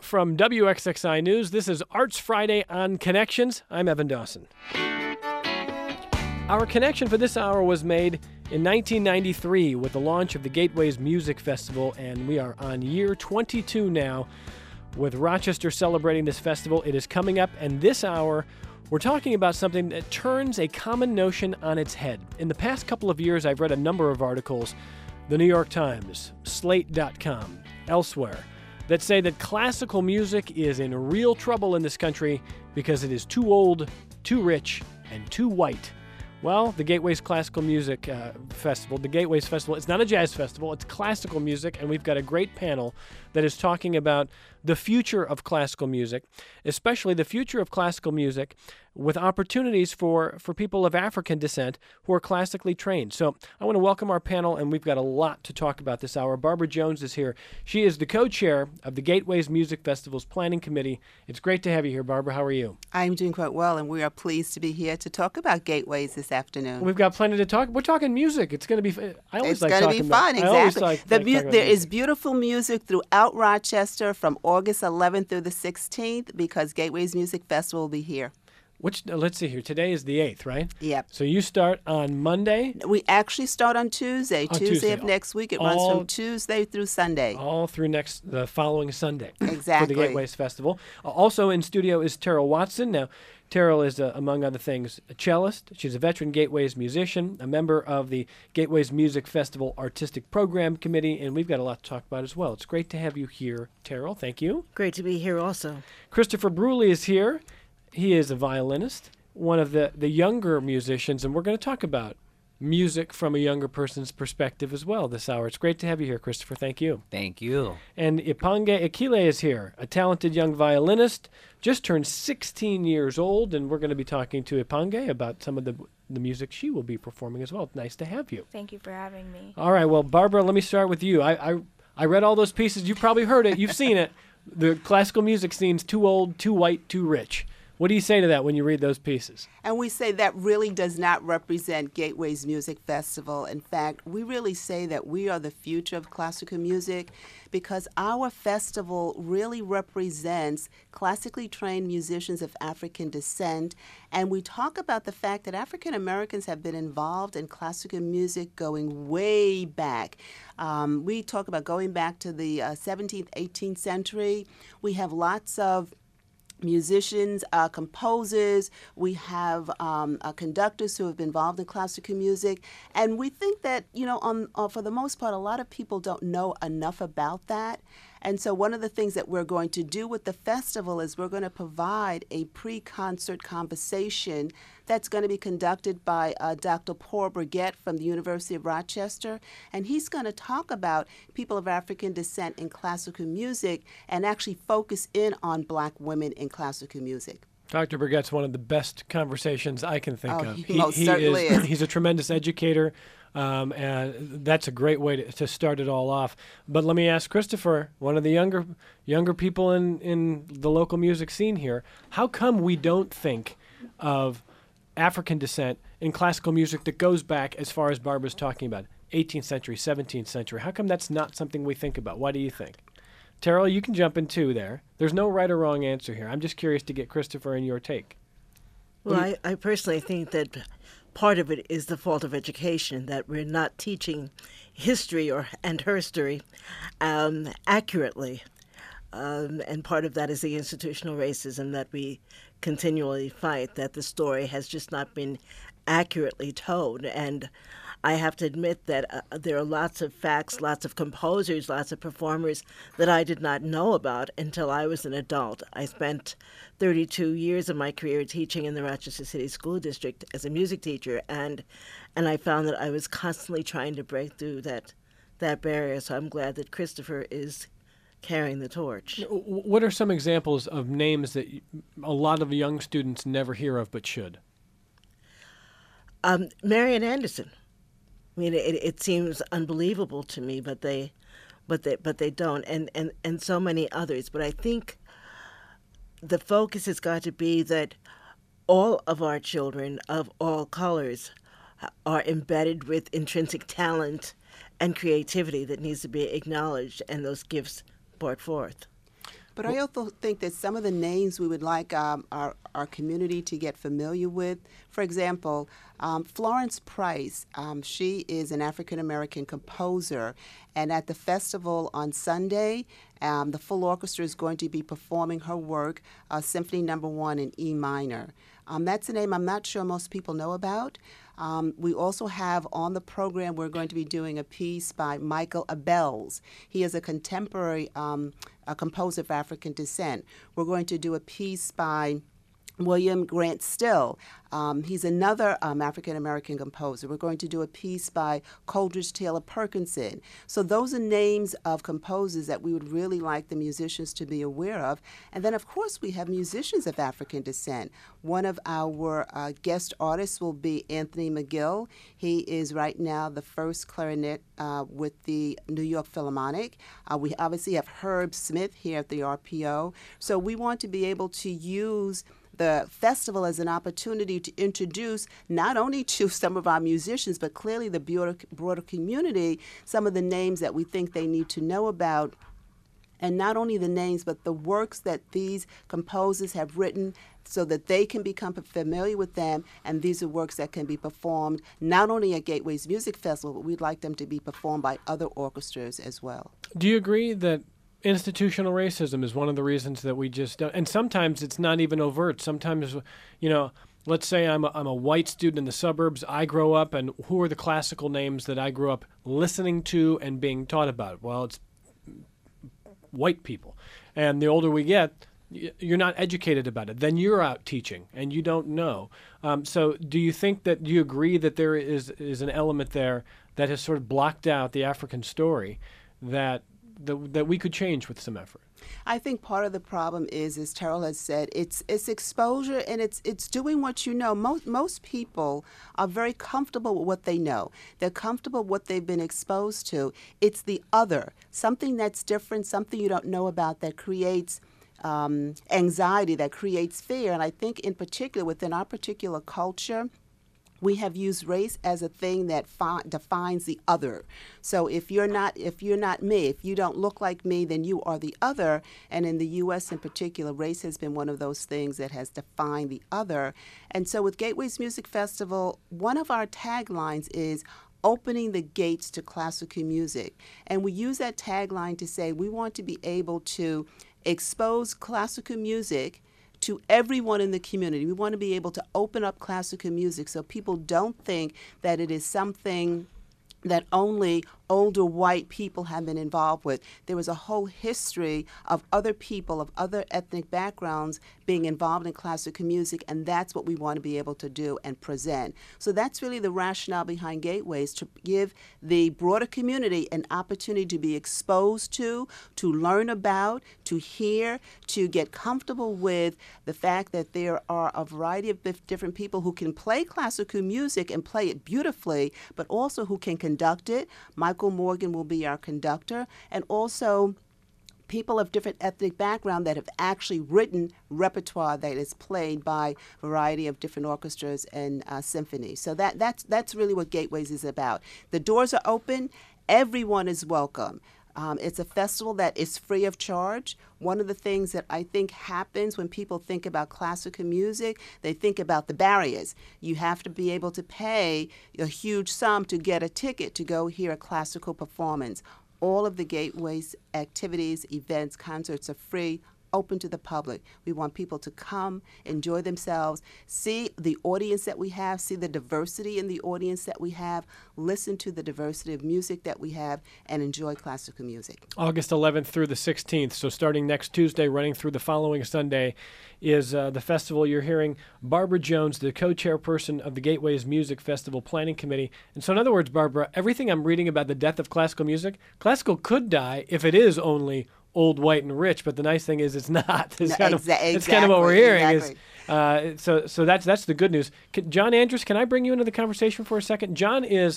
From WXXI News, this is Arts Friday on Connections. I'm Evan Dawson. Our connection for this hour was made in 1993 with the launch of the Gateways Music Festival, and we are on year 22 now with Rochester celebrating this festival. It is coming up, and this hour we're talking about something that turns a common notion on its head. In the past couple of years, I've read a number of articles, the New York Times, Slate.com, elsewhere, that say that classical music is in real trouble in this country because it is too old, too rich, and too white. Well, the Gateways Classical Music Festival, the Gateways Festival, it's not a jazz festival, it's classical music, and we've got a great panel that is talking about the future of classical music, especially the future of classical music with opportunities for people of African descent who are classically trained. So I want to welcome our panel, and we've got a lot to talk about this hour. Barbara Jones is here. She is the co-chair of the Gateways Music Festival's Planning Committee. It's great to have you here, Barbara. How are you? I'm doing quite well, and we are pleased to be here to talk about Gateways this afternoon. We've got plenty to talk. We're talking music. It's going to be. It's going to be fun. Exactly. There is beautiful music throughout Rochester from August 11th through the 16th because Gateways Music Festival will be here. Let's see here. Today is the 8th, right? Yep. So you start on Monday? We actually start on Tuesday. Tuesday of next week. It runs from Tuesday through Sunday. All through the following Sunday. Exactly. For the Gateways Festival. Also in studio is Terrell Watson. Now, Terrell is, among other things, a cellist. She's a veteran Gateways musician, a member of the Gateways Music Festival Artistic Program Committee, and we've got a lot to talk about as well. It's great to have you here, Terrell. Thank you. Great to be here also. Christopher Bruley is here. He is a violinist, one of the younger musicians, and we're going to talk about music from a younger person's perspective as well this hour. It's great to have you here, Christopher. Thank you. Thank you. And Ipange Akile is here, a talented young violinist, just turned 16 years old, and we're going to be talking to Ipange about some of the music she will be performing as well. Nice to have you. Thank you for having me. All right, well, Barbara, let me start with you. I read all those pieces. You probably heard it. You've seen it. The classical music scene's too old, too white, too rich. What do you say to that when you read those pieces? And we say that really does not represent Gateways Music Festival. In fact, we really say that we are the future of classical music because our festival really represents classically trained musicians of African descent. And we talk about the fact that African Americans have been involved in classical music going way back. We talk about going back to the 17th, 18th century. We have lots of musicians, composers, we have conductors who have been involved in classical music, and we think that, for the most part, a lot of people don't know enough about that. And so one of the things that we're going to do with the festival is we're going to provide a pre-concert conversation that's going to be conducted by Dr. Paul Burgett from the University of Rochester. And he's going to talk about people of African descent in classical music and actually focus in on Black women in classical music. Dr. Burgett's one of the best conversations I can think of. He most certainly is. He's a tremendous educator, and that's a great way to start it all off. But let me ask Christopher, one of the younger people in the local music scene here, how come we don't think of African descent in classical music that goes back as far as Barbara's talking about, 18th century, 17th century? How come that's not something we think about? Why do you think? Terrell, you can jump in too there. There's no right or wrong answer here. I'm just curious to get Christopher and your take. Well, I personally think that part of it is the fault of education, that we're not teaching history and herstory accurately. And part of that is the institutional racism that we continually fight, that the story has just not been accurately told. And I have to admit that there are lots of facts, lots of composers, lots of performers that I did not know about until I was an adult. I spent 32 years of my career teaching in the Rochester City School District as a music teacher, and I found that I was constantly trying to break through that barrier. So I'm glad that Christopher is carrying the torch. What are some examples of names that a lot of young students never hear of but should? Marian Anderson. I mean, it seems unbelievable to me, but they don't, and so many others. But I think the focus has got to be that all of our children of all colors are embedded with intrinsic talent and creativity that needs to be acknowledged, and those gifts brought forth. But I also think that some of the names we would like our community to get familiar with, for example, Florence Price, she is an African-American composer, and at the festival on Sunday, the full orchestra is going to be performing her work, Symphony No. 1 in E minor. That's a name I'm not sure most people know about. We also have on the program, we're going to be doing a piece by Michael Abels. He is a contemporary a composer of African descent. We're going to do a piece by William Grant Still. He's another African-American composer. We're going to do a piece by Coleridge Taylor Perkinson. So those are names of composers that we would really like the musicians to be aware of. And then, of course, we have musicians of African descent. One of our guest artists will be Anthony McGill. He is right now the first clarinet with the New York Philharmonic. We obviously have Herb Smith here at the RPO. So we want to be able to use the festival as an opportunity to introduce not only to some of our musicians, but clearly the broader community, some of the names that we think they need to know about. And not only the names, but the works that these composers have written so that they can become familiar with them. And these are works that can be performed not only at Gateways Music Festival, but we'd like them to be performed by other orchestras as well. Do you agree that institutional racism is one of the reasons that we just don't, and sometimes it's not even overt. Sometimes, let's say I'm a white student in the suburbs. I grow up, and who are the classical names that I grew up listening to and being taught about? Well, it's white people. And the older we get, you're not educated about it. Then you're out teaching, and you don't know. So do you agree that there is an element there that has sort of blocked out the African story that we could change with some effort? I think part of the problem is, as Terrell has said, it's exposure, and it's doing what you know. Most people are very comfortable with what they know. They're comfortable with what they've been exposed to. It's the other, something that's different, something you don't know about that creates anxiety, that creates fear. And I think in particular within our particular culture, we have used race as a thing that defines the other. So if you're not me, if you don't look like me, then you are the other. And in the U.S. in particular, race has been one of those things that has defined the other. And so with Gateways Music Festival, one of our taglines is opening the gates to classical music. And we use that tagline to say we want to be able to expose classical music to everyone in the community. We want to be able to open up classical music so people don't think that it is something that only older white people have been involved with. There was a whole history of other people, of other ethnic backgrounds being involved in classical music, and that's what we want to be able to do and present. So that's really the rationale behind Gateways, to give the broader community an opportunity to be exposed to learn about, to hear, to get comfortable with the fact that there are a variety of different people who can play classical music and play it beautifully, but also who can conduct it. Michael Morgan will be our conductor, and also people of different ethnic background that have actually written repertoire that is played by a variety of different orchestras and symphonies. So that's really what Gateways is about. The doors are open. Everyone is welcome. It's a festival that is free of charge. One of the things that I think happens when people think about classical music, they think about the barriers. You have to be able to pay a huge sum to get a ticket to go hear a classical performance. All of the Gateways activities, events, concerts are free, open to the public. We want people to come, enjoy themselves, see the audience that we have, see the diversity in the audience that we have, listen to the diversity of music that we have, and enjoy classical music. August 11th through the 16th, so starting next Tuesday, running through the following Sunday, is the festival. You're hearing Barbara Jones, the co-chairperson of the Gateways Music Festival Planning Committee. And so in other words, Barbara, everything I'm reading about the death of classical music, classical could die if it is only old, white, and rich, but the nice thing is it's not. It's kind of what we're hearing. Exactly. So that's the good news. John Andrus, can I bring you into the conversation for a second? John is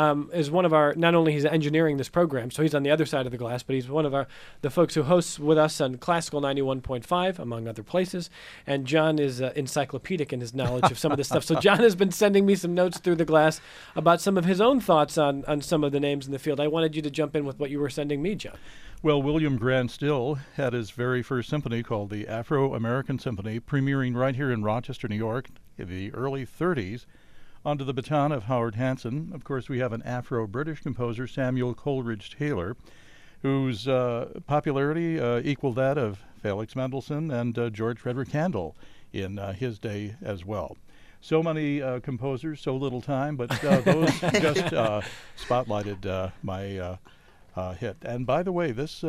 one of our, not only he's engineering this program, so he's on the other side of the glass, but he's one of the folks who hosts with us on Classical 91.5, among other places. And John is encyclopedic in his knowledge of some of this stuff. So John has been sending me some notes through the glass about some of his own thoughts on some of the names in the field. I wanted you to jump in with what you were sending me, John. Well, William Grant Still had his very first symphony called the Afro-American Symphony, premiering right here in Rochester, New York in the early 30s, under the baton of Howard Hanson. Of course, we have an Afro-British composer, Samuel Coleridge Taylor, whose popularity equaled that of Felix Mendelssohn and George Frederick Handel in his day as well. So many composers, so little time, but those just spotlighted my hit. And by the way, this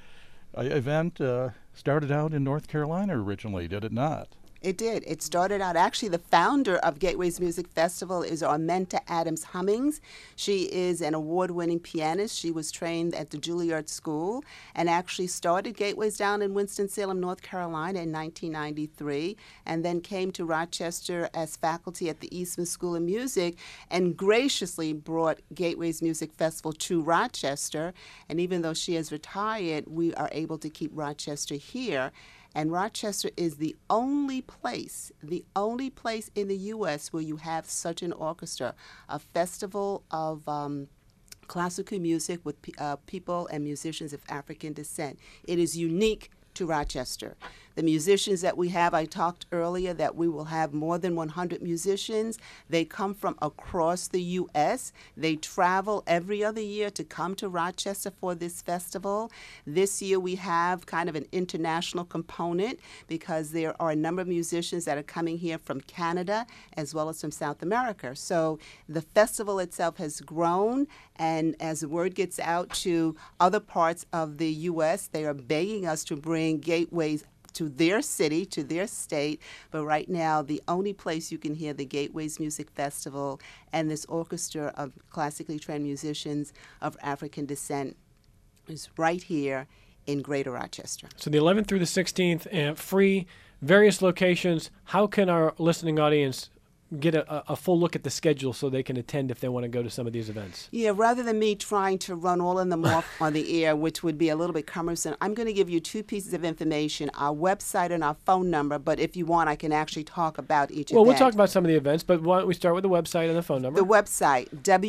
event started out in North Carolina originally, did it not? It did. It started out, actually, the founder of Gateways Music Festival is Armenta Adams Hummings. She is an award-winning pianist. She was trained at the Juilliard School and actually started Gateways down in Winston-Salem, North Carolina in 1993, and then came to Rochester as faculty at the Eastman School of Music and graciously brought Gateways Music Festival to Rochester. And even though she has retired, we are able to keep Rochester here. And Rochester is the only place in the U.S. where you have such an orchestra, a festival of classical music with people and musicians of African descent. It is unique to Rochester. The musicians that we have, I talked earlier that we will have more than 100 musicians. They come from across the U.S. They travel every other year to come to Rochester for this festival. This year we have kind of an international component because there are a number of musicians that are coming here from Canada as well as from South America. So the festival itself has grown, and as the word gets out to other parts of the U.S., they are begging us to bring Gateways to their city, to their state. But right now, the only place you can hear the Gateways Music Festival and this orchestra of classically trained musicians of African descent is right here in Greater Rochester. So the 11th through the 16th, free, various locations. How can our listening audience get a full look at the schedule so they can attend if they want to go to some of these events? Yeah, rather than me trying to run all of them off on the air, which would be a little bit cumbersome, I'm going to give you two pieces of information, our website and our phone number, but if you want, I can actually talk about each event. Well, we'll talk about some of the events, but why don't we start with the website and the phone number? The website,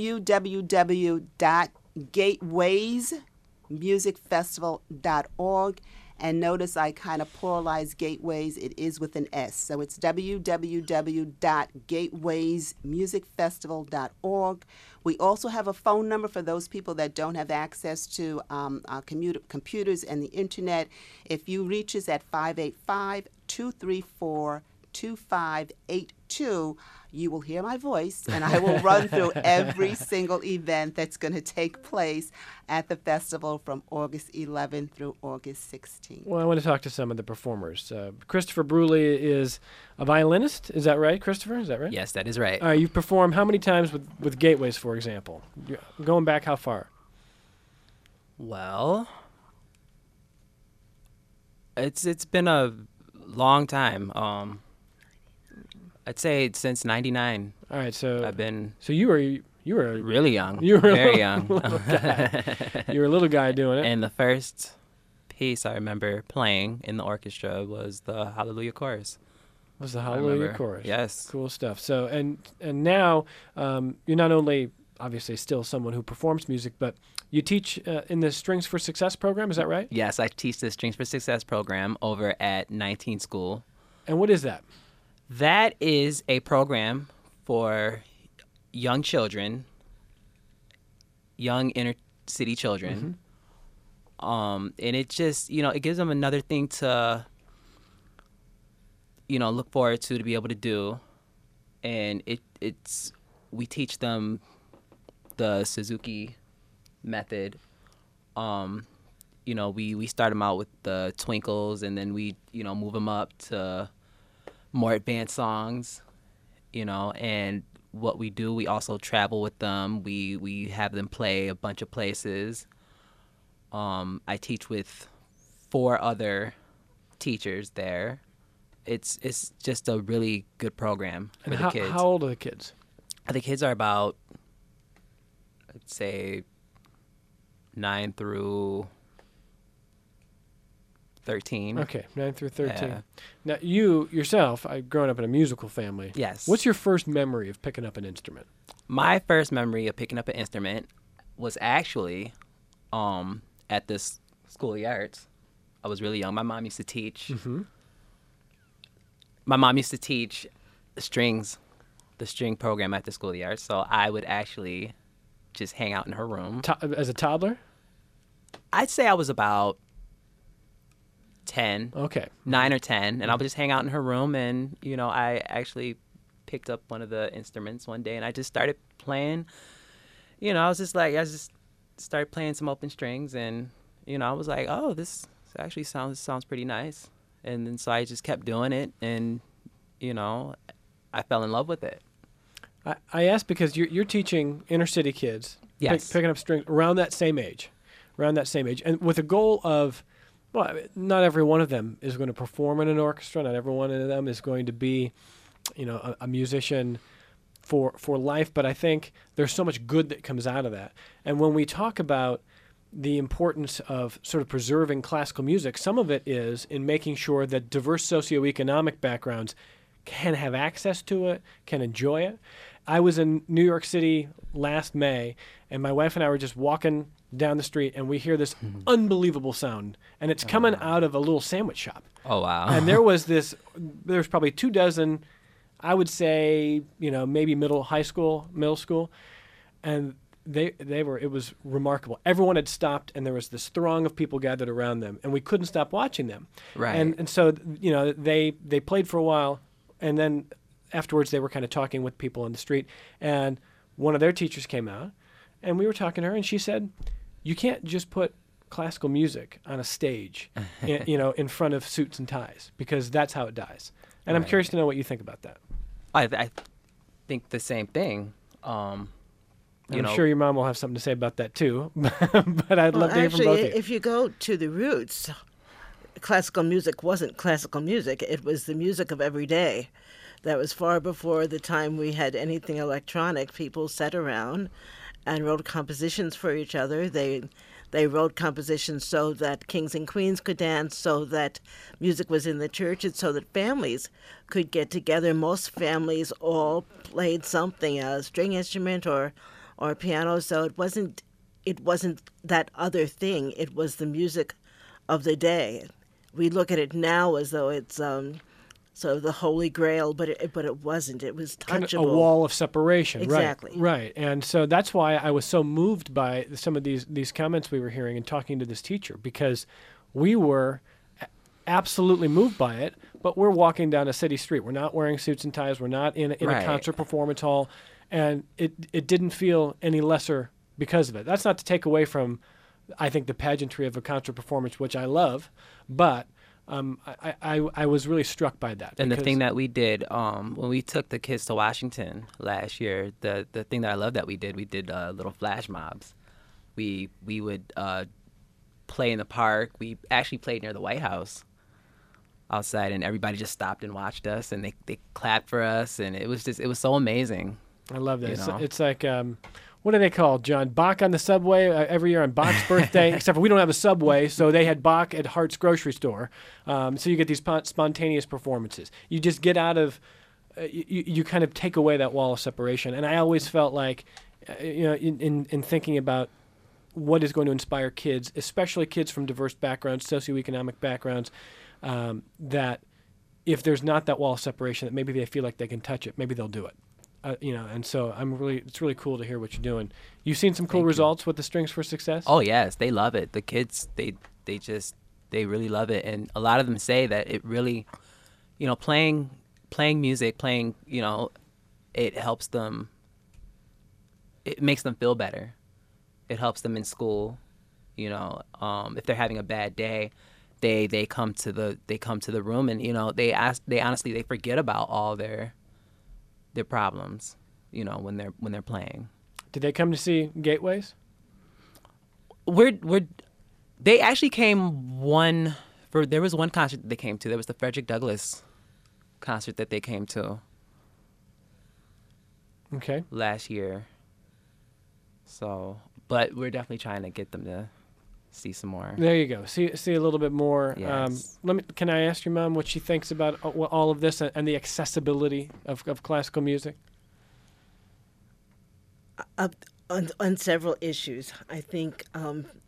www.gatewaymusicfestival.org. And notice I kind of pluralize Gateways. It is with an S. So it's www.gatewaymusicfestival.org. We also have a phone number for those people that don't have access to our computers and the Internet. If you reach us at 585-234-2582, you will hear my voice, and I will run through every single event that's going to take place at the festival from August 11th through August 16th. Well, I want to talk to some of the performers. Christopher Bruley is a violinist. Is that right, Christopher? Is that right? Yes, that is right. All right, you've performed how many times with Gateways, for example? Going back how far? Well, it's been a long time. I'd say since '99. All right, so I've been. So you were really young. You were very young. Little guy. You were a little guy doing it. And the first piece I remember playing in the orchestra was the Hallelujah Chorus. Was the Hallelujah Chorus? Yes. Cool stuff. So and now you're not only obviously still someone who performs music, but you teach in the Strings for Success program. Is that right? Yes, I teach the Strings for Success program over at 19 School. And what is that? That is a program for young children, young inner city children. Mm-hmm. And it just, it gives them another thing to, look forward to be able to do. And we teach them the Suzuki method. We start them out with the twinkles, and then we, move them up to more advanced songs, and what we do, we also travel with them. We have them play a bunch of places. I teach with 4 other teachers there. It's just a really good program for the kids. How old are the kids? The kids are about, I'd say, 9 through 13. Okay, 9 through 13. Yeah. Now, you yourself, growing up in a musical family. Yes. What's your first memory of picking up an instrument? My first memory of picking up an instrument was actually at this School of the Arts. I was really young. My mom used to teach. My mom used to teach strings, the string program at the School of the Arts. So I would actually just hang out in her room. As a toddler? I'd say I was about 10. Okay. 9 or 10. And I would just hang out in her room. And, you know, I actually picked up one of the instruments one day and I just started playing. You know, I just started playing some open strings. And, you know, I was like, oh, this actually sounds pretty nice. And then so I just kept doing it. And, you know, I fell in love with it. I asked because you're teaching inner city kids, Yes. picking up strings around that same age, and with a goal of, well, not every one of them is going to perform in an orchestra. Not every one of them is going to be, you know, a musician for life. But I think there's so much good that comes out of that. And when we talk about the importance of sort of preserving classical music, some of it is in making sure that diverse socioeconomic backgrounds can have access to it, can enjoy it. I was in New York City last May, and my wife and I were just walking down the street, and we hear this unbelievable sound, and it's coming out of a little sandwich shop. Oh, wow. And there's probably 24, I would say, you know, maybe middle school, and it was remarkable. Everyone had stopped, and there was this throng of people gathered around them, and we couldn't stop watching them. Right. And so, you know, they played for a while, and then afterwards they were kind of talking with people on the street, and one of their teachers came out, and we were talking to her, and she said, you can't just put classical music on a stage, in front of suits and ties, because that's how it dies. And I'm curious to know what you think about that. I think the same thing. I'm sure your mom will have something to say about that too, but I'd love to hear from both of you. If you go to the roots, classical music wasn't classical music. It was the music of every day. That was far before the time we had anything electronic. People sat around and wrote compositions for each other. They wrote compositions so that kings and queens could dance, so that music was in the church, and so that families could get together. Most families all played something, a string instrument or piano. So it wasn't that other thing. It was the music of the day. We look at it now as though it's sort of the holy grail, but it wasn't. It was touchable. Kind of a wall of separation. Exactly. Right. And so that's why I was so moved by some of these comments we were hearing and talking to this teacher, because we were absolutely moved by it, but we're walking down a city street. We're not wearing suits and ties. We're not in a concert performance hall. And it didn't feel any lesser because of it. That's not to take away from, I think, the pageantry of a concert performance, which I love, but I was really struck by that. And the thing that we did when we took the kids to Washington last year, the thing that I love that we did little flash mobs. We would play in the park. We actually played near the White House outside, and everybody just stopped and watched us, and they clapped for us, and it was so amazing. I love that. You know? It's like, what do they call, John? Bach on the subway every year on Bach's birthday, except for we don't have a subway, so they had Bach at Hart's grocery store. So you get these spontaneous performances. You just get out of, you kind of take away that wall of separation. And I always felt like, in thinking about what is going to inspire kids, especially kids from diverse backgrounds, socioeconomic backgrounds, that if there's not that wall of separation, that maybe they feel like they can touch it, maybe they'll do it. And so it's really cool to hear what you're doing. You've seen some cool results with the Strings for Success? Oh yes, they love it. The kids, they really love it, and a lot of them say that it really, playing music, it helps them. It makes them feel better. It helps them in school. If they're having a bad day, they come to the room, and they honestly forget about all their problems, when they're playing. Did they come to see Gateways? They actually came there was one concert that they came to. There was the Frederick Douglass concert that they came to. Okay. Last year. So, but we're definitely trying to get them to see some more. There you go. See a little bit more. Yes. Can I ask your mom what she thinks about all of this and the accessibility of classical music? On several issues. I think,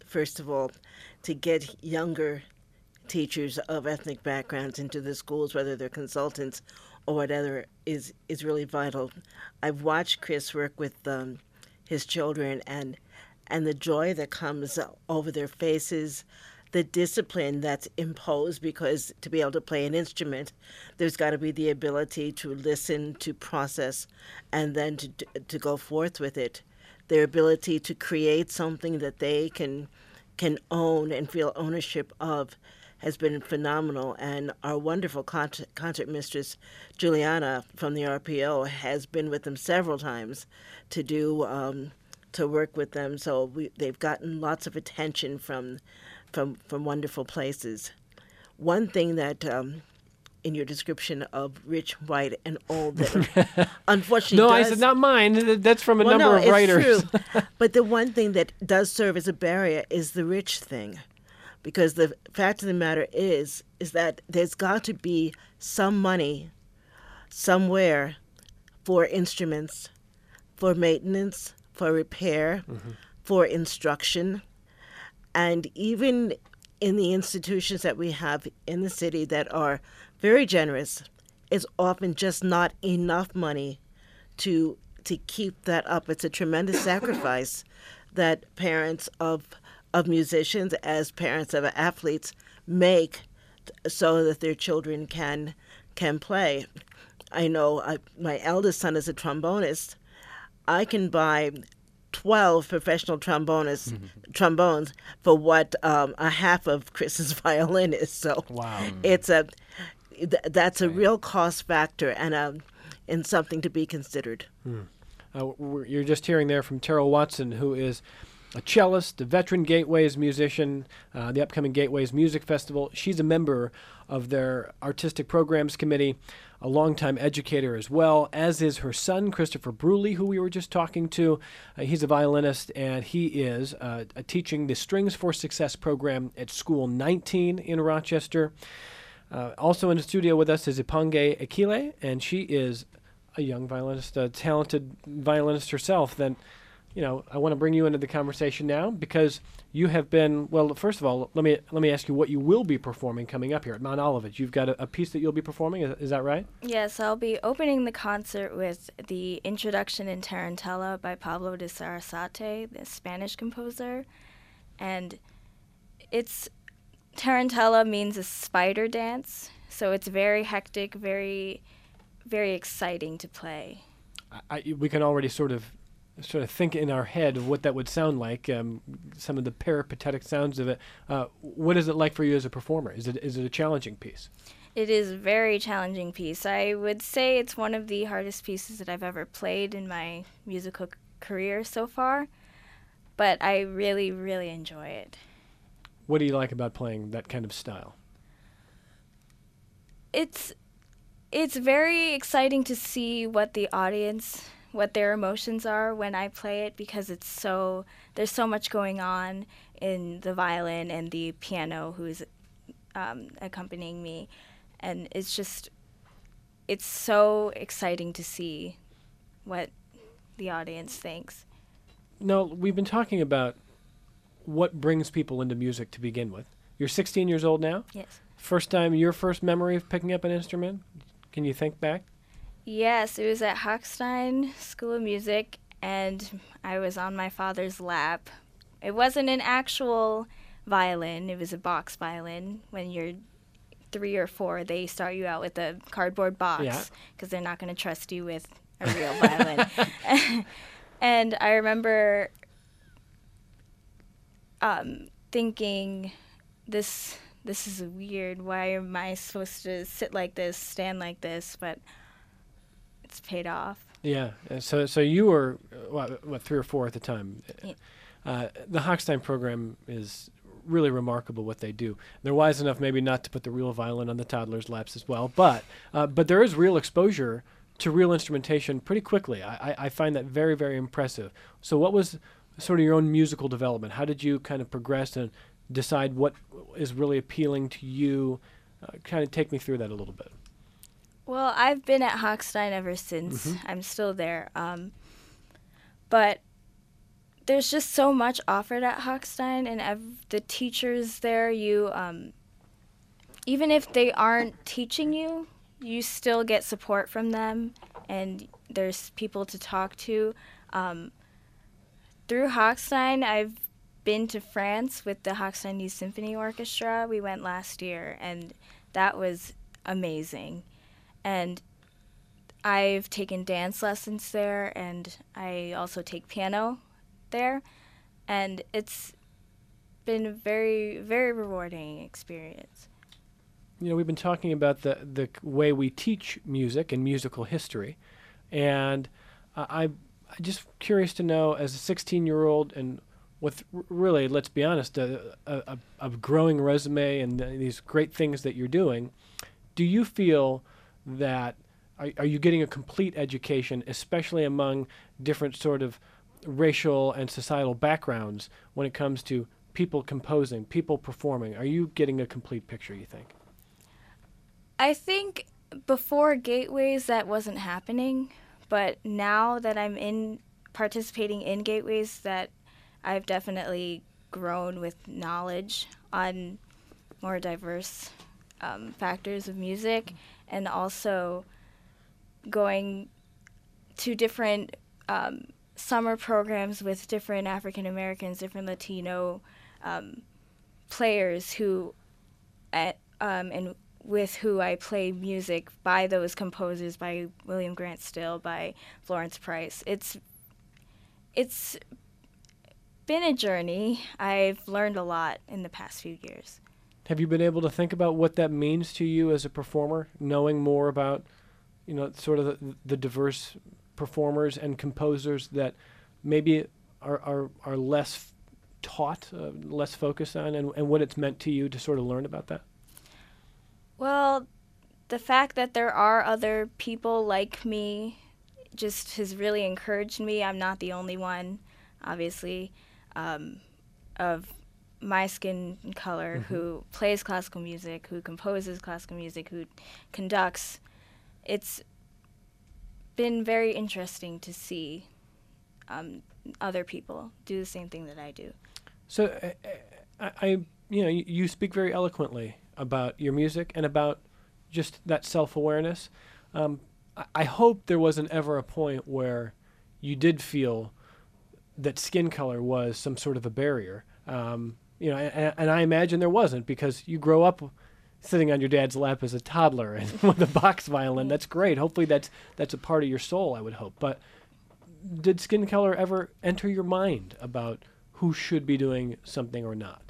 first of all, to get younger teachers of ethnic backgrounds into the schools, whether they're consultants or whatever, is really vital. I've watched Chris work with his children, and the joy that comes over their faces, the discipline that's imposed, because to be able to play an instrument, there's got to be the ability to listen, to process, and then to go forth with it. Their ability to create something that they can own and feel ownership of has been phenomenal. And our wonderful concert mistress, Juliana from the RPO, has been with them several times to do to work with them. So they've gotten lots of attention from wonderful places. One thing that in your description of rich, white, and old, that unfortunately No, I said not mine. That's from a number of it's writers. True. But the one thing that does serve as a barrier is the rich thing, because the fact of the matter is that there's got to be some money somewhere for instruments, for maintenance, for repair, for instruction. And even in the institutions that we have in the city that are very generous, it's often just not enough money to keep that up. It's a tremendous sacrifice that parents of musicians, as parents of athletes, make so that their children can play. I know my eldest son is a trombonist. I can buy 12 professional trombones for what a half of Chris's violin is. So Wow. it's that's a real cost factor and something to be considered. You're just hearing there from Terrell Watson, who is a cellist, a veteran Gateways musician, the upcoming Gateways Music Festival. She's a member of their Artistic Programs Committee, a longtime educator as well, as is her son, Christopher Bruley, who we were just talking to. He's a violinist, and he is teaching the Strings for Success program at School 19 in Rochester. Also in the studio with us is Ipange Akile, and she is a young violinist, a talented violinist herself. Then, I want to bring you into the conversation now because you have been, well, first of all, let me ask you what you will be performing coming up here at Mount Olivet. You've got a piece that you'll be performing, is that right? Yes, I'll be opening the concert with the Introduction in Tarantella by Pablo de Sarasate, the Spanish composer. And Tarantella means a spider dance, so it's very hectic, very, very exciting to play. We can already sort of think in our head of what that would sound like, some of the peripatetic sounds of it. What is it like for you as a performer? Is it a challenging piece? It is a very challenging piece. I would say it's one of the hardest pieces that I've ever played in my musical career so far, but I really, really enjoy it. What do you like about playing that kind of style? It's very exciting to see what their emotions are when I play it, because there's so much going on in the violin and the piano who's accompanying me, and it's so exciting to see what the audience thinks. No, we've been talking about what brings people into music to begin with. You're 16 years old now? Yes. Your first memory of picking up an instrument? Can you think back? Yes, it was at Hochstein School of Music, and I was on my father's lap. It wasn't an actual violin, it was a box violin. When you're 3 or 4, they start you out with a cardboard box because they're not going to trust you with a real violin. And I remember thinking, this is weird. Why am I supposed to sit like this, stand like this? But it's paid off. Yeah. So you were, what 3 or 4 at the time? Yeah. The Hochstein program is really remarkable what they do. They're wise enough maybe not to put the real violin on the toddler's laps as well, but there is real exposure to real instrumentation pretty quickly. I find that very, very impressive. So what was sort of your own musical development? How did you kind of progress and decide what is really appealing to you? Kind of take me through that a little bit. Well, I've been at Hochstein ever since. I'm still there. But there's just so much offered at Hochstein, and the teachers there, even if they aren't teaching you, you still get support from them, and there's people to talk to. Through Hochstein, I've been to France with the Hochstein Youth Symphony Orchestra. We went last year, and that was amazing. And I've taken dance lessons there, and I also take piano there, and it's been a very, very rewarding experience. You know, we've been talking about the way we teach music and musical history, and I'm just curious to know, as a 16-year-old and with really, let's be honest, a growing resume and these great things that you're doing, do you feel that are you getting a complete education, especially among different sort of racial and societal backgrounds when it comes to people composing, people performing? Are you getting a complete picture, you think? I think before Gateways that wasn't happening, but now that I'm participating in Gateways, that I've definitely grown with knowledge on more diverse factors of music, and also going to different summer programs with different African Americans, different Latino players and with who I play music by those composers, by William Grant Still, by Florence Price. It's been a journey. I've learned a lot in the past few years. Have you been able to think about what that means to you as a performer, knowing more about, you know, sort of the diverse performers and composers that maybe are less taught, less focused on, and what it's meant to you to sort of learn about that? Well, the fact that there are other people like me just has really encouraged me. I'm not the only one, obviously, of my skin color who plays classical music, who composes classical music, who conducts. It's been very interesting to see other people do the same thing that I do. So, you speak very eloquently about your music and about just that self-awareness. I hope there wasn't ever a point where you did feel that skin color was some sort of a barrier. And I imagine there wasn't, because you grow up sitting on your dad's lap as a toddler and with a box violin. That's great. Hopefully that's a part of your soul, I would hope. But did skin color ever enter your mind about who should be doing something or not?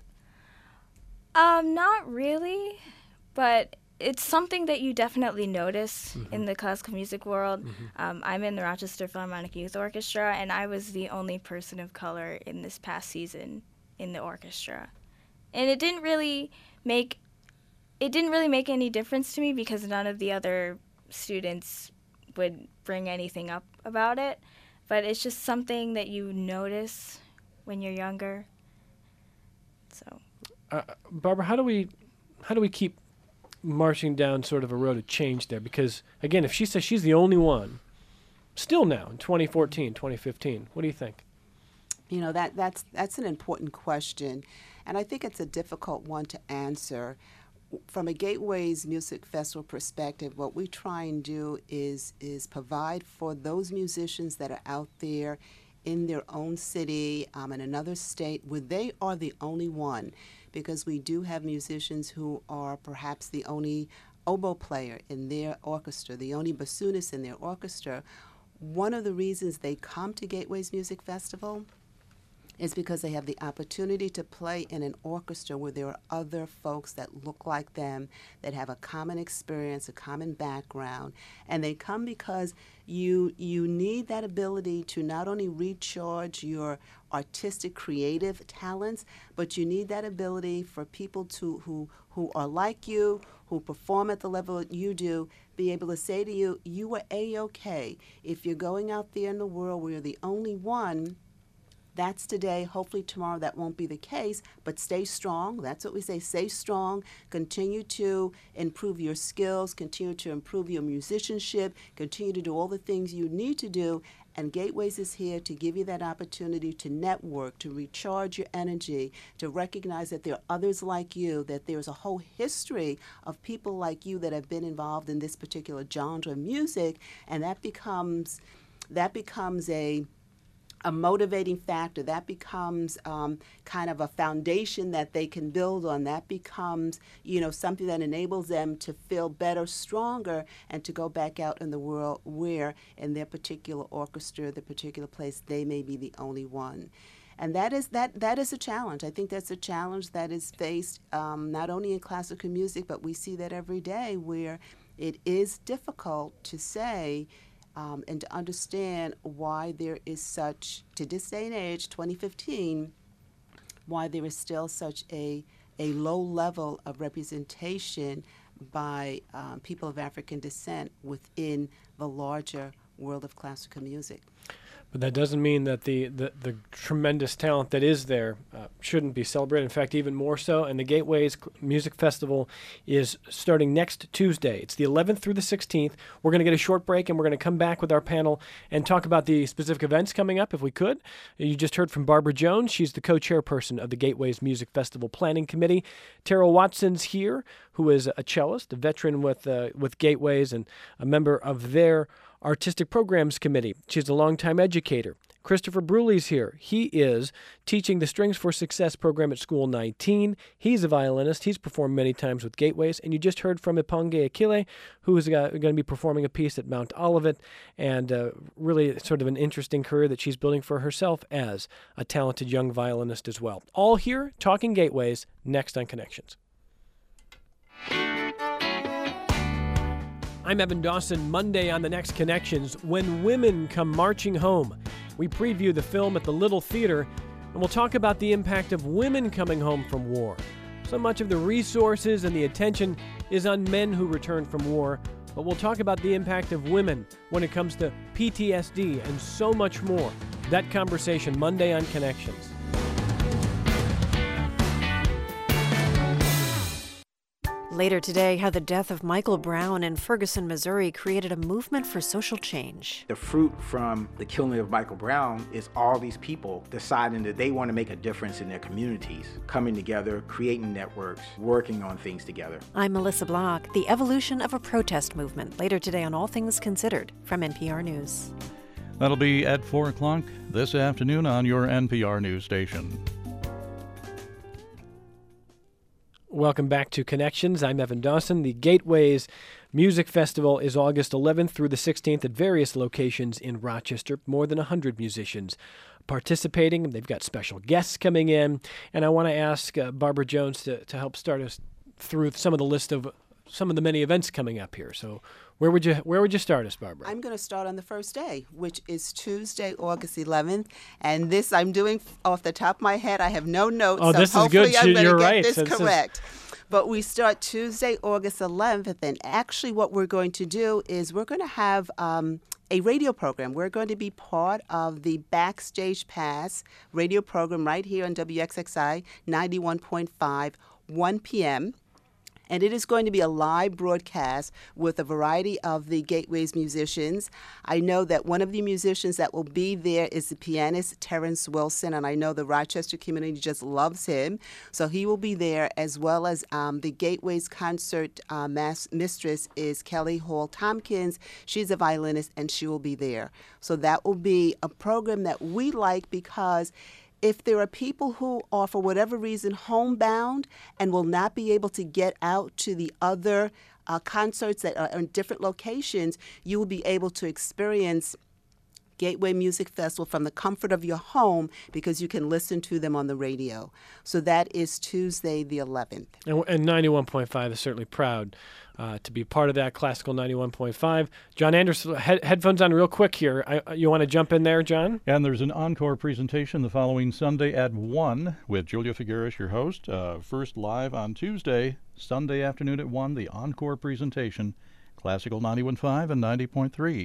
Not really, but it's something that you definitely notice in the classical music world. I'm in the Rochester Philharmonic Youth Orchestra, and I was the only person of color in this past season in the orchestra. And it didn't really make any difference to me, because none of the other students would bring anything up about it. But it's just something that you notice when you're younger. So, Barbara, how do we keep marching down sort of a road of change there? Because again, if she says she's the only one, still now in 2014, 2015, what do you think? You know, that's an important question, and I think it's a difficult one to answer. From a Gateways Music Festival perspective, what we try and do is provide for those musicians that are out there in their own city, in another state, where they are the only one, because we do have musicians who are perhaps the only oboe player in their orchestra, the only bassoonist in their orchestra. One of the reasons they come to Gateways Music Festival is because they have the opportunity to play in an orchestra where there are other folks that look like them, that have a common experience, a common background, and they come because you need that ability to not only recharge your artistic, creative talents, but you need that ability for people who are like you, who perform at the level that you do, be able to say to you, you are A-OK. If you're going out there in the world where you're the only one, That's today. Hopefully tomorrow that won't be the case, but stay strong. That's what we say. Stay strong. Continue to improve your skills. Continue to improve your musicianship. Continue to do all the things you need to do. And Gateways is here to give you that opportunity to network, to recharge your energy, to recognize that there are others like you, that there's a whole history of people like you that have been involved in this particular genre of music, and that becomes a motivating factor. That becomes kind of a foundation that they can build on. That becomes, something that enables them to feel better, stronger, and to go back out in the world where, in their particular orchestra, the particular place, they may be the only one. And that is a challenge. I think that's a challenge that is faced not only in classical music, but we see that every day, where it is difficult to say and to understand why there is such, to this day and age, 2015, why there is still such a low level of representation by people of African descent within the larger world of classical music. But that doesn't mean that the tremendous talent that is there shouldn't be celebrated. In fact, even more so. And the Gateways Music Festival is starting next Tuesday. It's the 11th through the 16th. We're going to get a short break, and we're going to come back with our panel and talk about the specific events coming up, if we could. You just heard from Barbara Jones. She's the co-chairperson of the Gateways Music Festival Planning Committee. Terrell Watson's here, who is a cellist, a veteran with Gateways, and a member of their Artistic Programs Committee. She's a longtime educator. Christopher Bruley's here. He is teaching the Strings for Success program at School 19. He's a violinist. He's performed many times with Gateways. And you just heard from Ipange Akile, who is going to be performing a piece at Mount Olivet, and really sort of an interesting career that she's building for herself as a talented young violinist as well. All here talking Gateways next on Connections. I'm Evan Dawson. Monday on the next Connections, When Women Come Marching Home. We preview the film at the Little Theater, and we'll talk about the impact of women coming home from war. So much of the resources and the attention is on men who return from war, but we'll talk about the impact of women when it comes to PTSD and so much more. That conversation Monday on Connections. Later today, how the death of Michael Brown in Ferguson, Missouri created a movement for social change. The fruit from the killing of Michael Brown is all these people deciding that they want to make a difference in their communities, coming together, creating networks, working on things together. I'm Melissa Block. The evolution of a protest movement. Later today on All Things Considered from NPR News. That'll be at 4 o'clock this afternoon on your NPR News station. Welcome back to Connections. I'm Evan Dawson. The Gateways Music Festival is August 11th through the 16th at various locations in Rochester. More than 100 musicians participating. They've got special guests coming in. And I want to ask Barbara Jones to help start us through some of the list of some of the many events coming up here. So where would you start us, Barbara? I'm going to start on the first day, which is Tuesday, August 11th. And this I'm doing off the top of my head. I have no notes. Oh, so this is good. I'm going You're to right. get this correct. But we start Tuesday, August 11th. And actually what we're going to do is we're going to have a radio program. We're going to be part of the Backstage Pass radio program right here on WXXI 91.5, 1 p.m., and it is going to be a live broadcast with a variety of the Gateways musicians. I know that one of the musicians that will be there is the pianist Terrence Wilson, and I know the Rochester community just loves him. So he will be there, as well as the Gateways concert mistress is Kelly Hall Tompkins. She's a violinist, and she will be there. So that will be a program that we like, because if there are people who are, for whatever reason, homebound and will not be able to get out to the other concerts that are in different locations, you will be able to experience Gateway Music Festival from the comfort of your home, because you can listen to them on the radio. So that is Tuesday the 11th. And 91.5 is certainly proud to be part of that, Classical 91.5. John Anderson, headphones on real quick here. You want to jump in there, John? And there's an encore presentation the following Sunday at 1 with Julia Figueres, your host. First live on Tuesday, Sunday afternoon at 1, the encore presentation, Classical 91.5 and 90.3.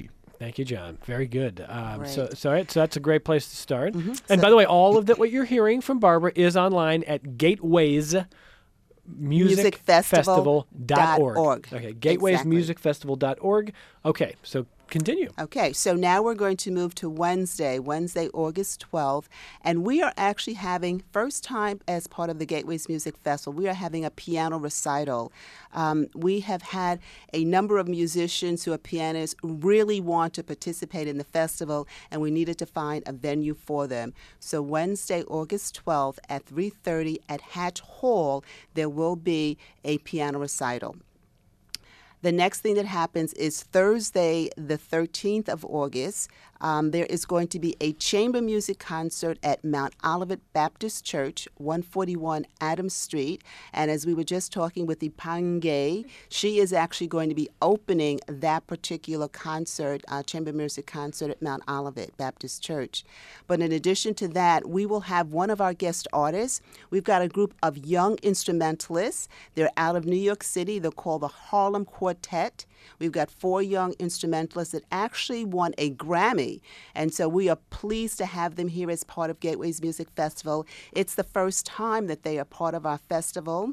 Thank you, John. Very good. Great. So that's a great place to start. Mm-hmm. And by the way, all of that, what you're hearing from Barbara is online at gatewaysmusicfestival.org. Okay, gatewaysmusicfestival.org. Okay, so continue. Okay, so now we're going to move to Wednesday, August 12th, and we are actually having, first time as part of the Gateways Music Festival, we are having a piano recital. We have had a number of musicians who are pianists really want to participate in the festival, and we needed to find a venue for them. So Wednesday, August 12th at 3:30 at Hatch Hall, there will be a piano recital. The next thing that happens is Thursday, the 13th of August, there is going to be a chamber music concert at Mount Olivet Baptist Church, 141 Adams Street. And as we were just talking with Ipange, she is actually going to be opening that particular concert, chamber music concert at Mount Olivet Baptist Church. But in addition to that, we will have one of our guest artists. We've got a group of young instrumentalists. They're out of New York City. They're called the Harlem Quartet. We've got 4 young instrumentalists that actually won a Grammy, and so we are pleased to have them here as part of Gateways Music Festival. It's the first time that they are part of our festival.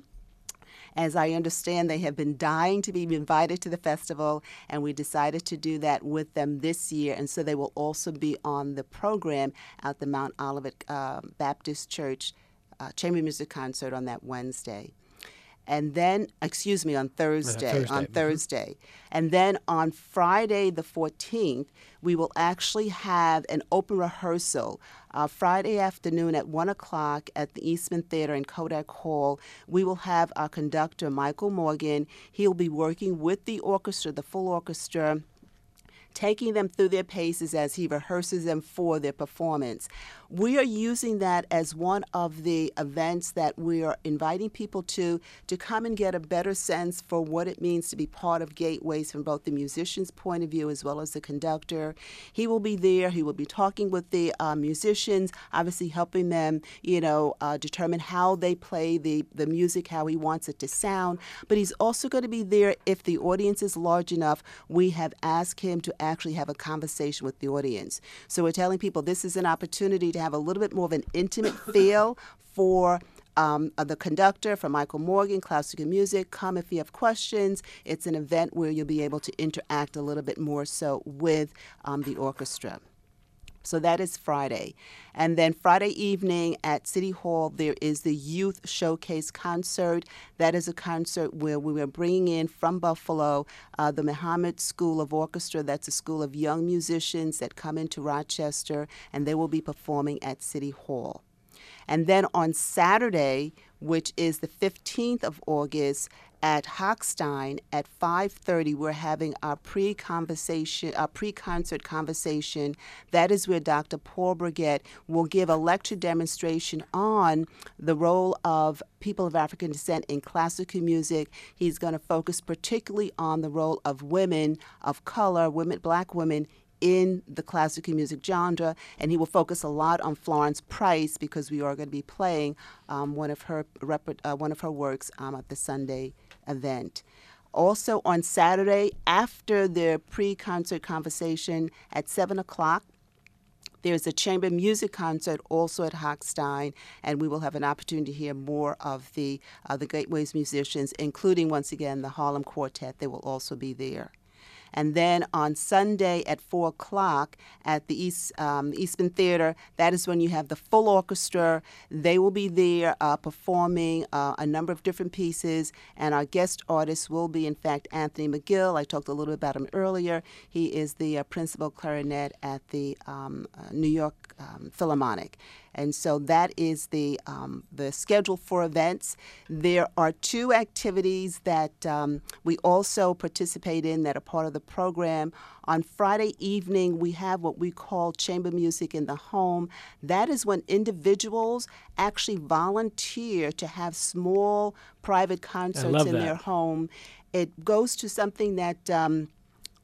As I understand, they have been dying to be invited to the festival, and we decided to do that with them this year, and so they will also be on the program at the Mount Olivet Baptist Church Chamber Music Concert on that Wednesday. And then, on Thursday. And then on Friday the 14th, we will actually have an open rehearsal. Friday afternoon at 1 o'clock at the Eastman Theater in Kodak Hall, we will have our conductor, Michael Morgan. He'll be working with the orchestra, the full orchestra, taking them through their paces as he rehearses them for their performance. We are using that as one of the events that we are inviting people to come and get a better sense for what it means to be part of Gateways from both the musician's point of view as well as the conductor. He will be there. He will be talking with the musicians, obviously helping them, determine how they play the music, how he wants it to sound. But he's also going to be there if the audience is large enough. We have asked him to actually have a conversation with the audience. So we're telling people this is an opportunity to have a little bit more of an intimate feel for the conductor, for Michael Morgan, classical music. Come if you have questions. It's an event where you'll be able to interact a little bit more so with the orchestra. So that is Friday. And then Friday evening at City Hall, there is the Youth Showcase Concert. That is a concert where we are bringing in from Buffalo the Muhammad School of Orchestra. That's a school of young musicians that come into Rochester, and they will be performing at City Hall. And then on Saturday, which is the 15th of August, at Hochstein at 5:30, we're having our pre-concert conversation. That is where Dr. Paul Brigette will give a lecture demonstration on the role of people of African descent in classical music. He's going to focus particularly on the role of women of color, Black women, in the classical music genre, and he will focus a lot on Florence Price because we are going to be playing one of her works at the Sunday event. Also on Saturday, after the pre-concert conversation at 7 o'clock, there's a chamber music concert also at Hochstein, and we will have an opportunity to hear more of the Gateways musicians, including, once again, the Harlem Quartet. They will also be there. And then on Sunday at 4 o'clock at the Eastman Theater, that is when you have the full orchestra. They will be there performing a number of different pieces, and our guest artist will be, in fact, Anthony McGill. I talked a little bit about him earlier. He is the principal clarinet at the New York Philharmonic. And so that is the schedule for events. There are 2 activities that we also participate in that are part of the program. On Friday evening, we have what we call chamber music in the home. That is when individuals actually volunteer to have small private concerts in their home. It goes to something that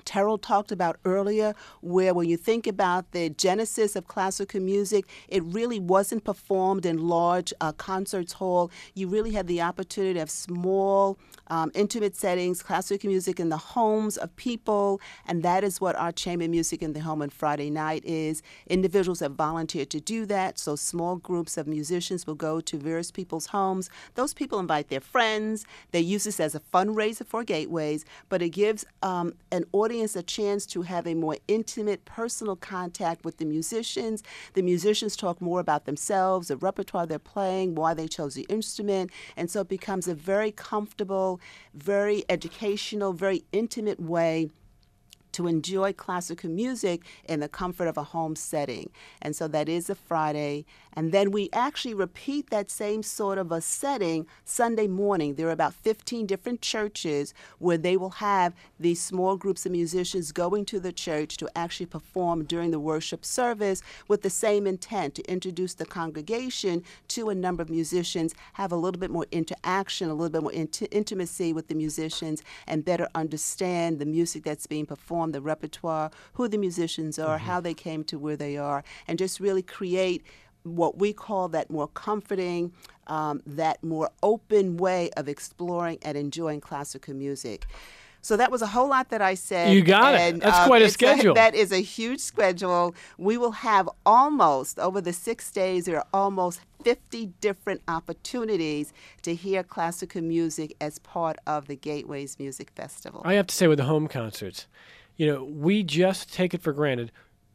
Terrell talked about earlier, where when you think about the genesis of classical music, it really wasn't performed in large concerts hall. You really had the opportunity to have small, intimate settings, classical music in the homes of people, and that is what our Chamber Music in the Home on Friday night is. Individuals have volunteered to do that, so small groups of musicians will go to various people's homes. Those people invite their friends. They use this as a fundraiser for Gateways, but it gives an audience a chance to have a more intimate, personal contact with the musicians. The musicians talk more about themselves, the repertoire they're playing, why they chose the instrument, and so it becomes a very comfortable, very educational, very intimate way to enjoy classical music in the comfort of a home setting. And so that is a Friday. And then we actually repeat that same sort of a setting Sunday morning. There are about 15 different churches where they will have these small groups of musicians going to the church to actually perform during the worship service with the same intent, to introduce the congregation to a number of musicians, have a little bit more interaction, a little bit more intimacy with the musicians, and better understand the music that's being performed, the repertoire, who the musicians are, how they came to where they are, and just really create what we call that more comforting, that more open way of exploring and enjoying classical music. So that was a whole lot that I said. You got it. That's quite a schedule. That is a huge schedule. We will have almost, over the 6 days, there are almost 50 different opportunities to hear classical music as part of the Gateways Music Festival. I have to say, with the home concerts, we just take it for granted.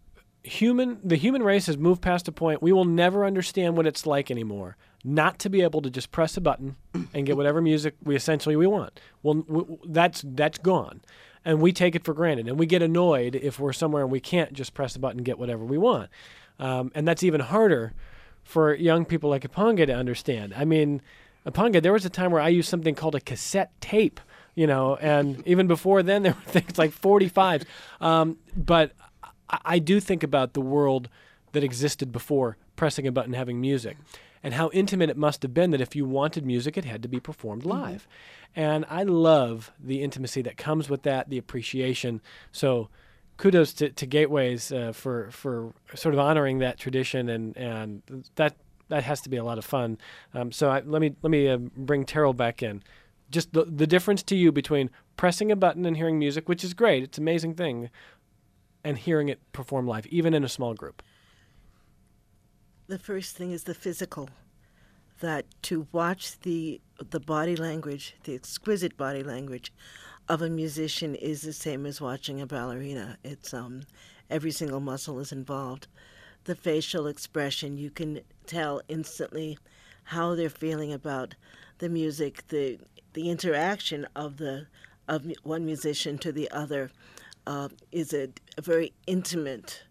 The human race has moved past a point we will never understand what it's like anymore not to be able to just press a button and get whatever music we want. Well, that's gone, and we take it for granted, and we get annoyed if we're somewhere and we can't just press a button and get whatever we want, and that's even harder for young people like Ipange to understand. I mean, Ipange, there was a time where I used something called a cassette tape, and even before then there were things like 45s, but I do think about the world that existed before pressing a button, having music, and how intimate it must have been that if you wanted music, it had to be performed live. And I love the intimacy that comes with that, the appreciation. So kudos to Gateways for sort of honoring that tradition, and that has to be a lot of fun. Let me bring Terrell back in. Just the difference to you between pressing a button and hearing music, which is great, it's an amazing thing, and hearing it perform live, even in a small group. The first thing is the physical, that to watch the body language, the exquisite body language of a musician is the same as watching a ballerina. It's every single muscle is involved. The facial expression, you can tell instantly how they're feeling about the music, the interaction of one musician to the other is a very intimate,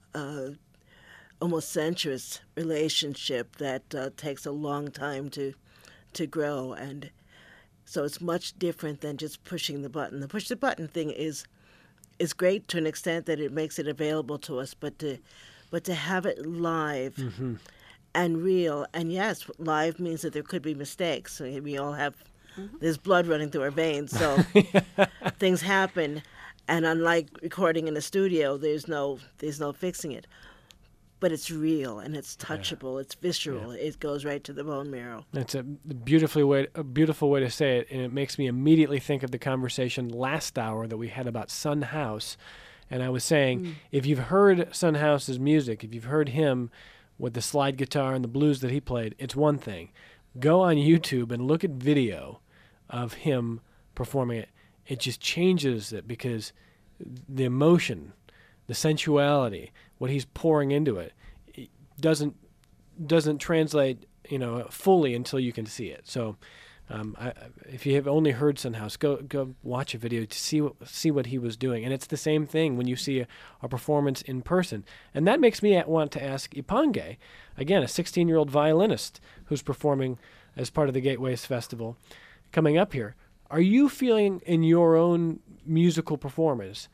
almost sensuous relationship that takes a long time to grow, and so it's much different than just pushing the button. The push the button thing is great to an extent that it makes it available to us, but to have it live and real, and yes, live means that there could be mistakes. So we all have there's blood running through our veins, so things happen. And unlike recording in a studio, there's no fixing it. But it's real and it's touchable. It's visceral. It goes right to the bone marrow. That's a beautiful way to say it, and it makes me immediately think of the conversation last hour that we had about Son House. And I was saying, if you've heard Son House's music, if you've heard him with the slide guitar and the blues that he played, it's one thing. Go on YouTube and look at video of him performing it. It just changes it, because the emotion, the sensuality, what he's pouring into it doesn't translate, fully until you can see it. So, if you have only heard Son House, go watch a video to see what he was doing. And it's the same thing when you see a performance in person. And that makes me want to ask Ipange, again, a 16-year-old violinist who's performing as part of the Gateways Festival coming up here. Are you feeling in your own musical performance,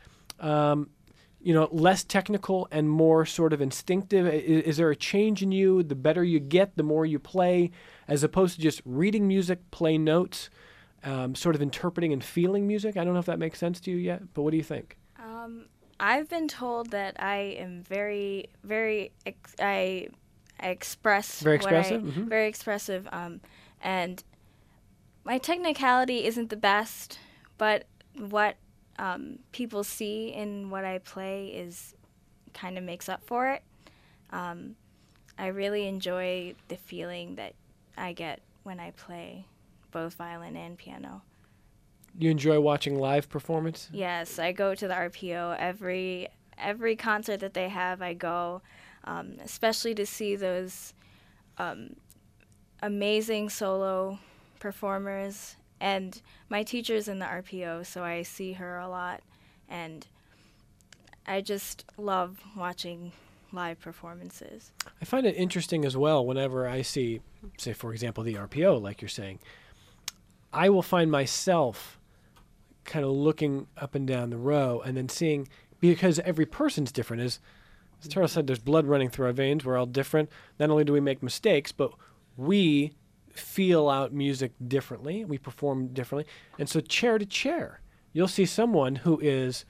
less technical and more sort of instinctive? Is there a change in you? The better you get, the more you play, as opposed to just reading music, play notes, sort of interpreting and feeling music? I don't know if that makes sense to you yet, but what do you think? I've been told that I am very, I express Very what I- expressive? Mhm. very expressive, and my technicality isn't the best, but what people see in what I play is kind of makes up for it. I really enjoy the feeling that I get when I play both violin and piano. You enjoy watching live performance? Yes, I go to the RPO every concert that they have. I go, especially to see those amazing solo performers. And my teacher's in the RPO, so I see her a lot, and I just love watching live performances. I find it interesting as well whenever I see, say, for example, the RPO, like you're saying. I will find myself kind of looking up and down the row and then seeing, because every person's different. As Tara said, there's blood running through our veins. We're all different. Not only do we make mistakes, but we feel out music differently. We perform differently. And so chair to chair, you'll see someone who is,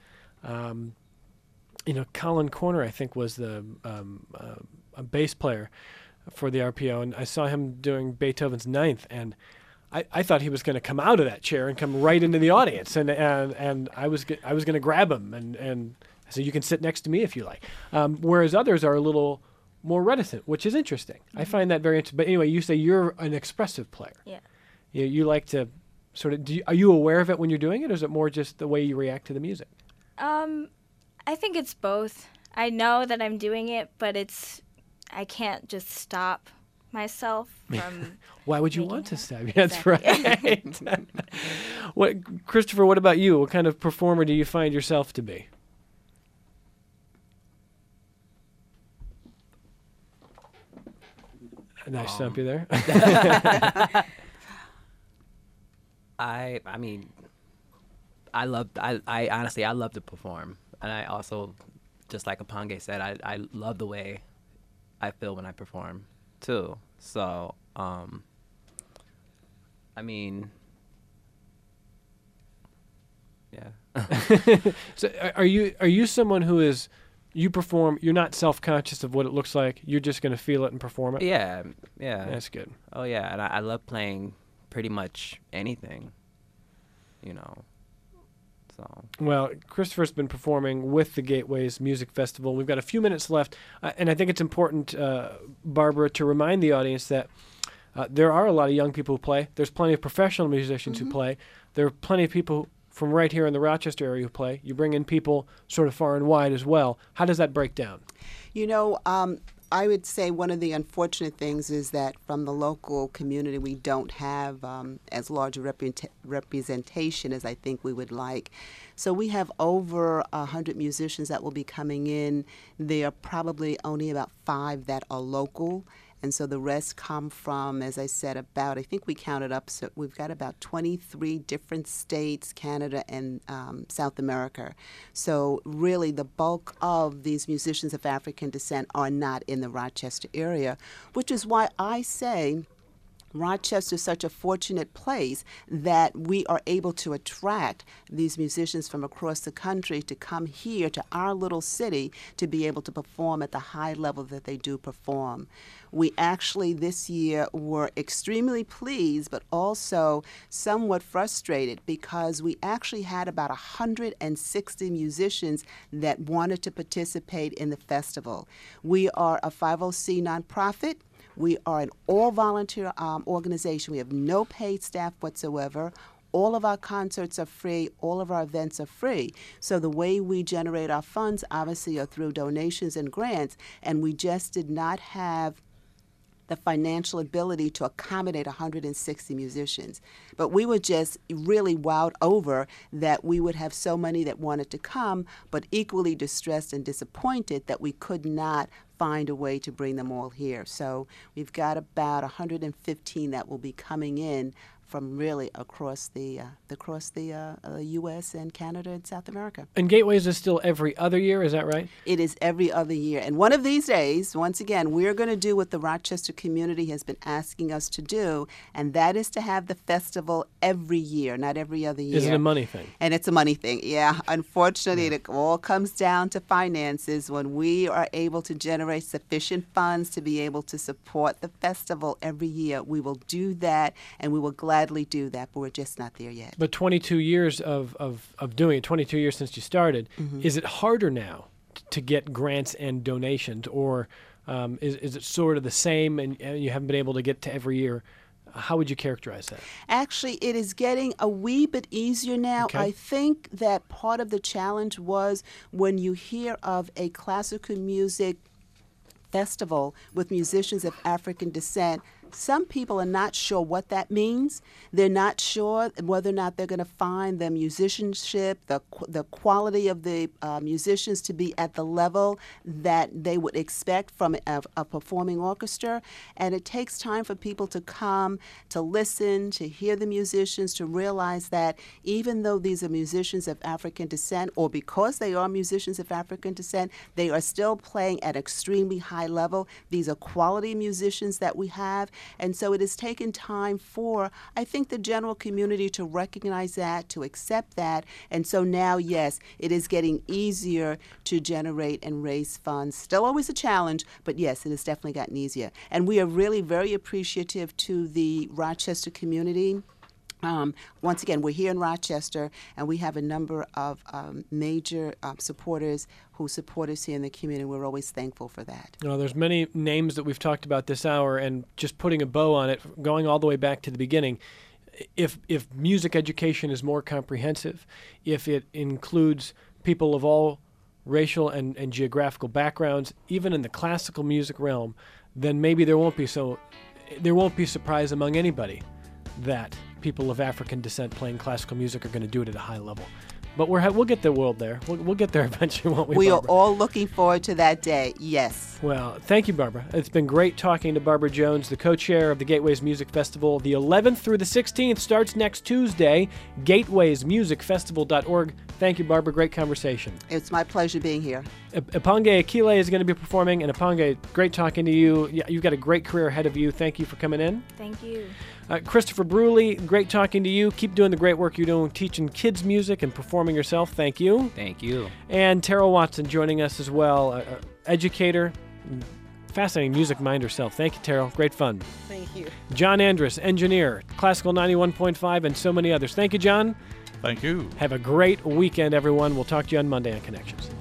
Colin Corner, I think, was the a bass player for the RPO, and I saw him doing Beethoven's Ninth, and I thought he was going to come out of that chair and come right into the audience, and I was going to grab him and so you can sit next to me if you like. Whereas others are a little more reticent, which is interesting. Mm-hmm. I find that very interesting. But anyway, you say you're an expressive player. Yeah. You like to sort of. Are you aware of it when you're doing it, or is it more just the way you react to the music? I think it's both. I know that I'm doing it, but I can't just stop myself from. Why would you want to stop? That's right. Christopher, what about you? What kind of performer do you find yourself to be? A nice stump you there. I mean, I honestly love to perform, and I also, just like Apange said, I love the way I feel when I perform too. So, I mean, yeah. So, are you someone who is? You perform. You're not self-conscious of what it looks like. You're just going to feel it and perform it. Yeah. That's good. Oh yeah, and I love playing pretty much anything. So. Well, Christopher's been performing with the Gateways Music Festival. We've got a few minutes left, and I think it's important, Barbara, to remind the audience that there are a lot of young people who play. There's plenty of professional musicians who play. There are plenty of people from right here in the Rochester area who play. You bring in people sort of far and wide as well. How does that break down? I would say one of the unfortunate things is that from the local community, we don't have as large a representation as I think we would like. So we have over 100 musicians that will be coming in. There are probably only about 5 that are local. And so the rest come from, as I said, I think we counted up, so we've got about 23 different states, Canada, and South America. So really the bulk of these musicians of African descent are not in the Rochester area, which is why I say Rochester is such a fortunate place that we are able to attract these musicians from across the country to come here to our little city to be able to perform at the high level that they do perform. We actually this year were extremely pleased, but also somewhat frustrated because we actually had about 160 musicians that wanted to participate in the festival. We are a 50C nonprofit. We are an all-volunteer organization. We have no paid staff whatsoever. All of our concerts are free. All of our events are free. So the way we generate our funds, obviously, are through donations and grants, and we just did not have the financial ability to accommodate 160 musicians. But we were just really wowed over that we would have so many that wanted to come, but equally distressed and disappointed that we could not find a way to bring them all here. So we've got about 115 that will be coming in from really across the U.S. and Canada and South America. And Gateways is still every other year, is that right? It is every other year. And one of these days, once again, we're going to do what the Rochester community has been asking us to do, and that is to have the festival every year, not every other year. Is it a money thing? And it's a money thing, yeah. Unfortunately, it all comes down to finances. When we are able to generate sufficient funds to be able to support the festival every year, we will do that, and we will gladly do that, but we're just not there yet. But 22 years of doing it, 22 years since you started, is it harder now to get grants and donations, or is it sort of the same and you haven't been able to get to every year? How would you characterize that? Actually, it is getting a wee bit easier now. Okay. I think that part of the challenge was when you hear of a classical music festival with musicians of African descent, some people are not sure what that means. They're not sure whether or not they're going to find the musicianship, the quality of the musicians to be at the level that they would expect from a performing orchestra. And it takes time for people to come, to listen, to hear the musicians, to realize that even though these are musicians of African descent, or because they are musicians of African descent, they are still playing at extremely high level. These are quality musicians that we have. And so it has taken time for, I think, the general community to recognize that, to accept that. And so now, yes, it is getting easier to generate and raise funds. Still always a challenge, but yes, it has definitely gotten easier. And we are really very appreciative to the Rochester community. Once again, we're here in Rochester, and we have a number of major supporters who support us here in the community. We're always thankful for that. You know, there's many names that we've talked about this hour, and just putting a bow on it, going all the way back to the beginning, if music education is more comprehensive, if it includes people of all racial and geographical backgrounds, even in the classical music realm, then maybe there won't be surprise among anybody that people of African descent playing classical music are going to do it at a high level. But we'll get the world there. We'll get there eventually, won't we, We are Barbara? all looking forward to that day, yes. Well, thank you, Barbara. It's been great talking to Barbara Jones, the co-chair of the Gateways Music Festival. The 11th through the 16th starts next Tuesday, gatewaysmusicfestival.org. Thank you, Barbara. Great conversation. It's my pleasure being here. Ipange Akile is going to be performing, and Ipange, great talking to you. You've got a great career ahead of you. Thank you for coming in. Thank you. Christopher Bruley, great talking to you. Keep doing the great work you're doing, teaching kids music and performing yourself. Thank you. Thank you. And Terrell Watson joining us as well, educator, fascinating music mind herself. Thank you, Terrell. Great fun. Thank you. John Andrus, engineer, Classical 91.5, and so many others. Thank you, John. Thank you. Have a great weekend, everyone. We'll talk to you on Monday on Connections.